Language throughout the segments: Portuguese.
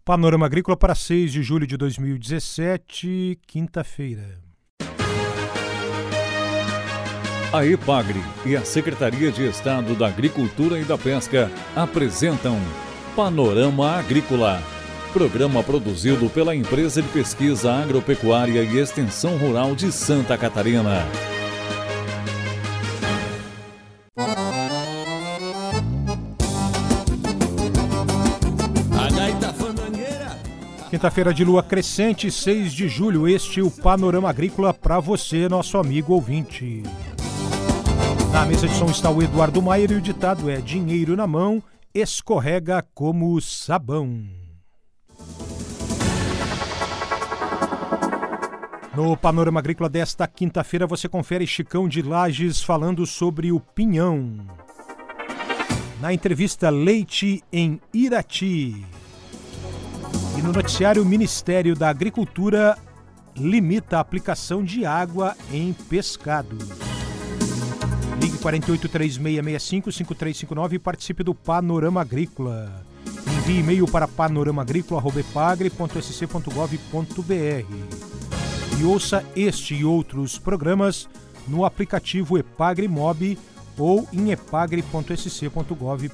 Panorama Agrícola para 6 de julho de 2017, quinta-feira. A EPAGRE e a Secretaria de Estado da Agricultura e da Pesca apresentam Panorama Agrícola, programa produzido pela Empresa de Pesquisa Agropecuária e Extensão Rural de Santa Catarina. Quinta-feira de lua crescente, 6 de julho, este é o Panorama Agrícola para você, nosso amigo ouvinte. Na mesa de som está o Eduardo Maier e o ditado é: dinheiro na mão, escorrega como sabão. No Panorama Agrícola desta quinta-feira você confere Chicão de Lages falando sobre o pinhão. Na entrevista, leite em Irati. E no noticiário, o Ministério da Agricultura limita a aplicação de água em pescado. Ligue 483665-5359 e participe do Panorama Agrícola. Envie e-mail para panoramaagrícola@epagre.sc.gov.br. E ouça este e outros programas no aplicativo Epagre Mob ou em epagre.sc.gov.br.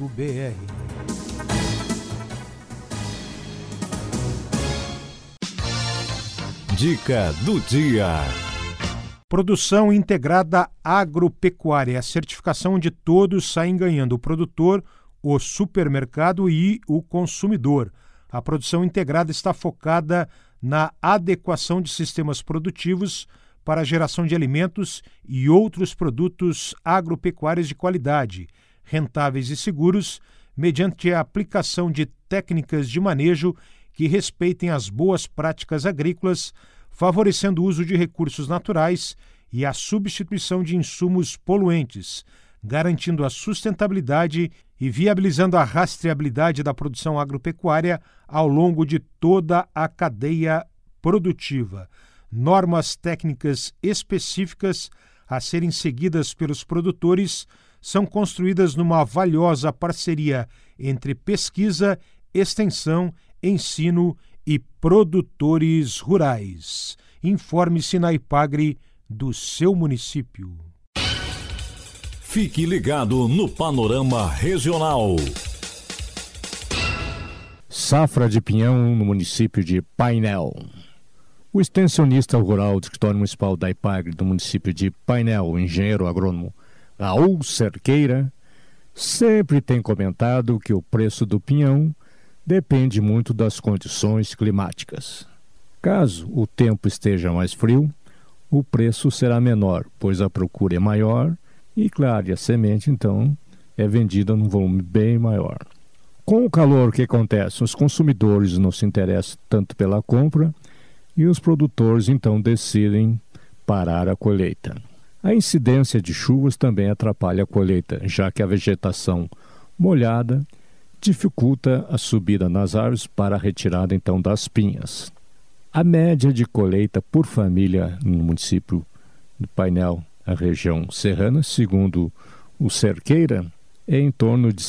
Dica do dia. Produção integrada agropecuária. A certificação onde todos saem ganhando: o produtor, o supermercado e o consumidor. A produção integrada está focada na adequação de sistemas produtivos para a geração de alimentos e outros produtos agropecuários de qualidade, rentáveis e seguros, mediante a aplicação de técnicas de manejo que respeitem as boas práticas agrícolas, favorecendo o uso de recursos naturais e a substituição de insumos poluentes, garantindo a sustentabilidade e viabilizando a rastreabilidade da produção agropecuária ao longo de toda a cadeia produtiva. Normas técnicas específicas a serem seguidas pelos produtores são construídas numa valiosa parceria entre pesquisa, extensão, ensino e produtores rurais. Informe-se na Epagre do seu município. Fique ligado no Panorama Regional. Safra de pinhão no município de Painel. O extensionista rural do escritório municipal da Epagre do município de Painel, o engenheiro agrônomo Raul Cerqueira, sempre tem comentado que o preço do pinhão depende muito das condições climáticas. Caso o tempo esteja mais frio, o preço será menor, pois a procura é maior e, claro, a semente, então, é vendida num volume bem maior. Com o calor, o que acontece? Os consumidores não se interessam tanto pela compra e os produtores, então, decidem parar a colheita. A incidência de chuvas também atrapalha a colheita, já que a vegetação molhada dificulta a subida nas árvores para a retirada, então, das pinhas. A média de colheita por família no município de Painel, a região serrana, segundo o Cerqueira, é em torno de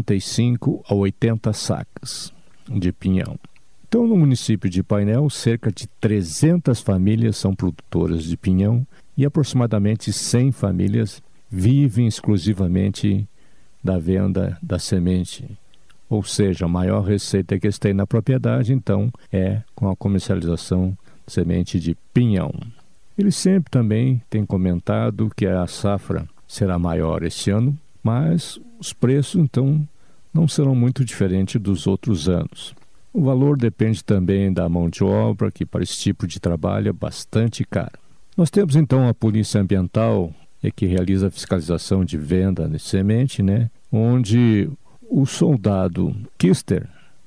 75 a 80 sacas de pinhão. Então, no município de Painel, cerca de 300 famílias são produtoras de pinhão e aproximadamente 100 famílias vivem exclusivamente da venda da semente. Ou seja, a maior receita que eles têm na propriedade, então, é com a comercialização de semente de pinhão. Ele sempre também tem comentado que a safra será maior este ano, mas os preços, então, não serão muito diferentes dos outros anos. O valor depende também da mão de obra, que para esse tipo de trabalho é bastante cara. Nós temos, então, a Polícia Ambiental, que realiza a fiscalização de venda de semente, onde o soldado Kister,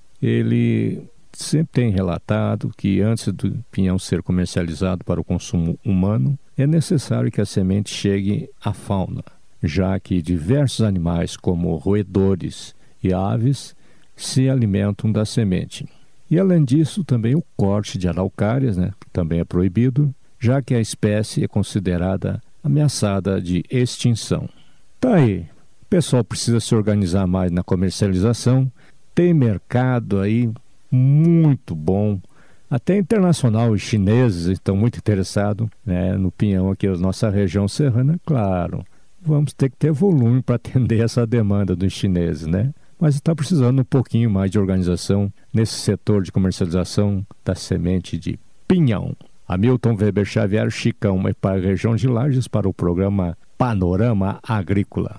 ele sempre tem relatado que antes do pinhão ser comercializado para o consumo humano, é necessário que a semente chegue à fauna, já que diversos animais, como roedores e aves, se alimentam da semente. E além disso, também o corte de araucárias, que também é proibido, já que a espécie é considerada ameaçada de extinção. Tá aí. O pessoal precisa se organizar mais na comercialização. Tem mercado aí muito bom. Até internacional, os chineses estão muito interessados, né, no pinhão aqui da nossa região serrana, claro. Vamos ter que ter volume para atender essa demanda dos chineses, né? Mas está precisando um pouquinho mais de organização nesse setor de comercialização da semente de pinhão. Hamilton Weber Xavier, Chicão, para a região de Lages, para o programa Panorama Agrícola.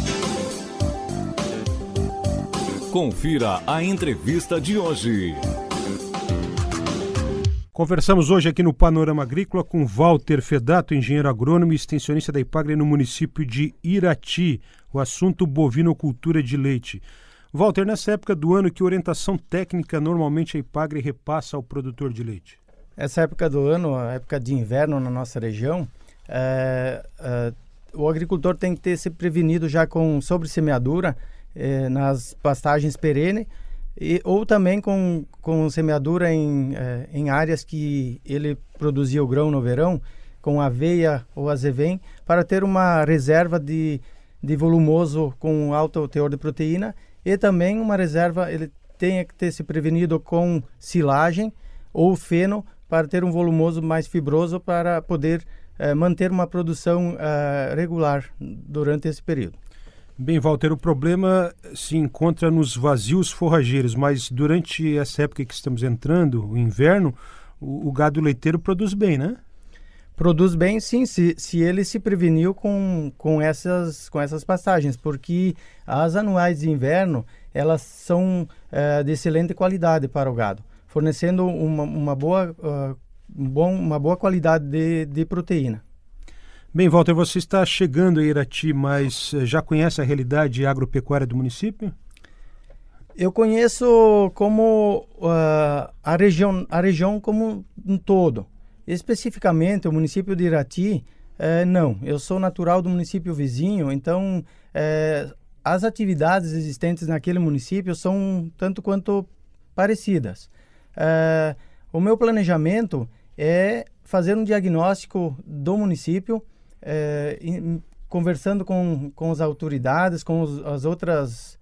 Confira a entrevista de hoje. Conversamos hoje aqui no Panorama Agrícola com Walter Fedato, engenheiro agrônomo e extensionista da Ipagre no município de Irati. O assunto bovinocultura de leite. Walter, nessa época do ano, que orientação técnica normalmente a Ipagre repassa ao produtor de leite? Essa época do ano, a época de inverno na nossa região, o agricultor tem que ter se prevenido já com sobressemeadura nas pastagens perenes, ou também com semeadura em áreas que ele produzia o grão no verão, com aveia ou azevém, para ter uma reserva de volumoso com alto teor de proteína, e também uma reserva, ele tem que ter se prevenido com silagem ou feno, para ter um volumoso mais fibroso, para poder manter uma produção regular durante esse período. Bem, Walter, o problema se encontra nos vazios forrageiros, mas durante essa época que estamos entrando, o inverno, o gado leiteiro produz bem, né? Produz bem, sim, se ele se preveniu com essas pastagens, porque as anuais de inverno, elas são de excelente qualidade para o gado, fornecendo uma boa qualidade de proteína. Bem, Walter, você está chegando a Irati, mas já conhece a realidade agropecuária do município? Eu conheço como a região como um todo. Especificamente, o município de Irati, não. Eu sou natural do município vizinho, então as atividades existentes naquele município são tanto quanto parecidas. O meu planejamento é fazer um diagnóstico do município, conversando com as autoridades, com as outras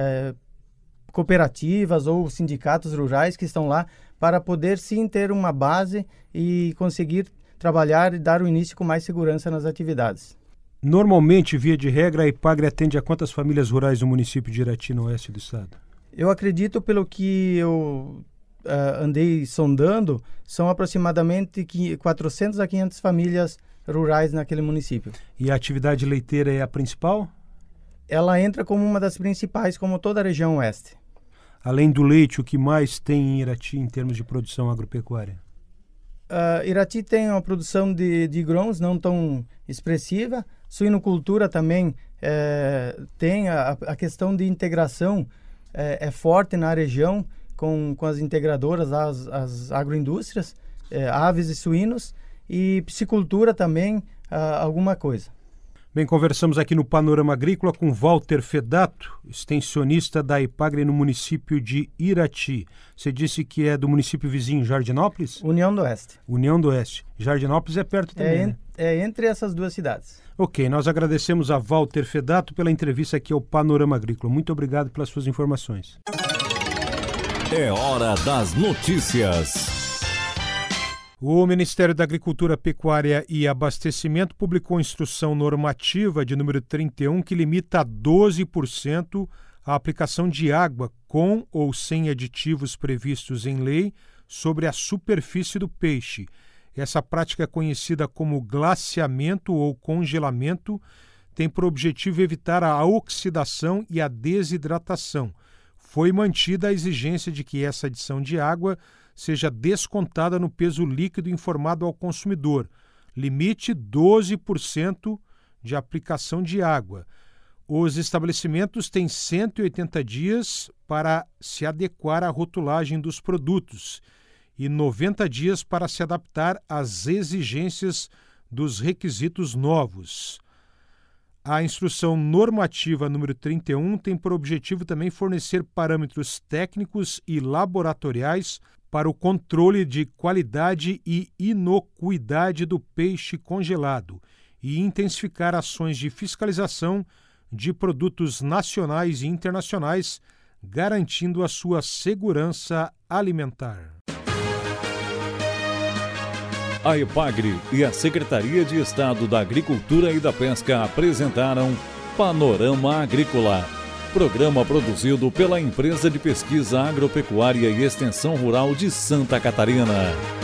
cooperativas ou sindicatos rurais que estão lá, para poder sim ter uma base e conseguir trabalhar e dar o início com mais segurança nas atividades. Normalmente, via de regra, a Ipagre atende a quantas famílias rurais no município de Irati, no oeste do estado? Eu acredito, pelo que eu andei sondando, são aproximadamente 400 a 500 famílias rurais naquele município. E a atividade leiteira é a principal? Ela entra como uma das principais, como toda a região oeste. Além do leite, o que mais tem em Irati em termos de produção agropecuária? Irati tem uma produção de grãos não tão expressiva. Suinocultura também tem a questão de integração, é forte na região com as integradoras, as agroindústrias, aves e suínos, e piscicultura também, alguma coisa. Bem, conversamos aqui no Panorama Agrícola com Walter Fedato, extensionista da Ipagre no município de Irati. Você disse que é do município vizinho, Jardinópolis? União do Oeste. União do Oeste. Jardinópolis é perto também, né? É entre essas duas cidades. Ok, nós agradecemos a Walter Fedato pela entrevista aqui ao Panorama Agrícola. Muito obrigado pelas suas informações. É hora das notícias. O Ministério da Agricultura, Pecuária e Abastecimento publicou instrução normativa de número 31 que limita a 12% a aplicação de água com ou sem aditivos previstos em lei sobre a superfície do peixe. Essa prática, conhecida como glaciamento ou congelamento, tem por objetivo evitar a oxidação e a desidratação. Foi mantida a exigência de que essa adição de água seja descontada no peso líquido informado ao consumidor. Limite 12% de aplicação de água. Os estabelecimentos têm 180 dias para se adequar à rotulagem dos produtos e 90 dias para se adaptar às exigências dos requisitos novos. A instrução normativa número 31 tem por objetivo também fornecer parâmetros técnicos e laboratoriais para o controle de qualidade e inocuidade do peixe congelado e intensificar ações de fiscalização de produtos nacionais e internacionais garantindo a sua segurança alimentar. A EPAGRE e a Secretaria de Estado da Agricultura e da Pesca apresentaram Panorama Agrícola, programa produzido pela Empresa de Pesquisa Agropecuária e Extensão Rural de Santa Catarina.